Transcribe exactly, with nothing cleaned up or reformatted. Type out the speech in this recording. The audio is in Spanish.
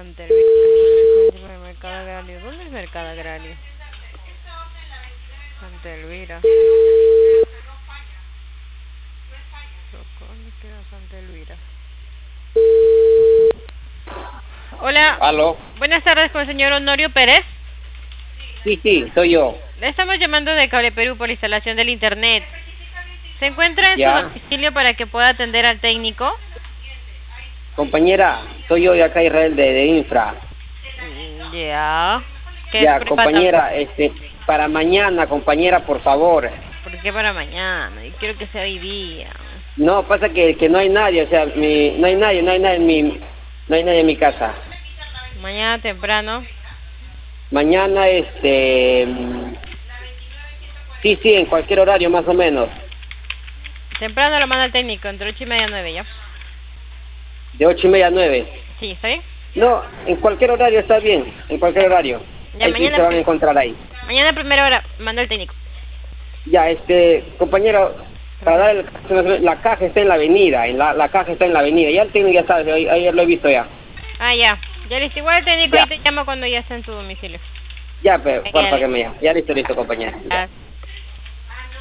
Santa Elvira. Mercado Agrario. ¿Dónde es el Mercado Agrario? Santa Elvira. ¿Dónde queda Santa Elvira? Hola. ¿Aló? Buenas tardes con el señor Honorio Pérez. Sí, sí, soy yo. Le estamos llamando de Cable Perú por la instalación del internet. ¿Se encuentra en ¿Ya? su domicilio para que pueda atender al técnico? Compañera, soy yo de acá, Israel, de, de Infra. Mm, Ya. ¿Qué Ya, prueba compañera, tan- este, para mañana, compañera, por favor. ¿Por qué para mañana? Yo quiero que sea hoy día. No, pasa que, que no hay nadie, o sea, mi, no hay nadie, no hay nadie en mi, no hay nadie en mi casa. Mañana temprano. Mañana, este, mm, sí, sí, en cualquier horario más o menos. Temprano lo manda el técnico, entre ocho y media nueve, ¿ya? De ocho y media a nueve. Sí, ¿está bien? No, en cualquier horario está bien, en cualquier horario. Ya, Ahí sí mañana, se van a pri- encontrar ahí. mañana a primera hora manda el técnico. Ya, este, compañero, para dar el, la caja está en la avenida, en la, la caja está en la avenida, ya el técnico ya sabe, ayer, ayer lo he visto ya. Ah, ya. Ya listo. Igual el técnico Ya. ahí te llamo cuando ya esté en tu domicilio. Ya, pero, Ya, porfa ya. que me llame. Ya listo, listo, compañero. Ya. Ah.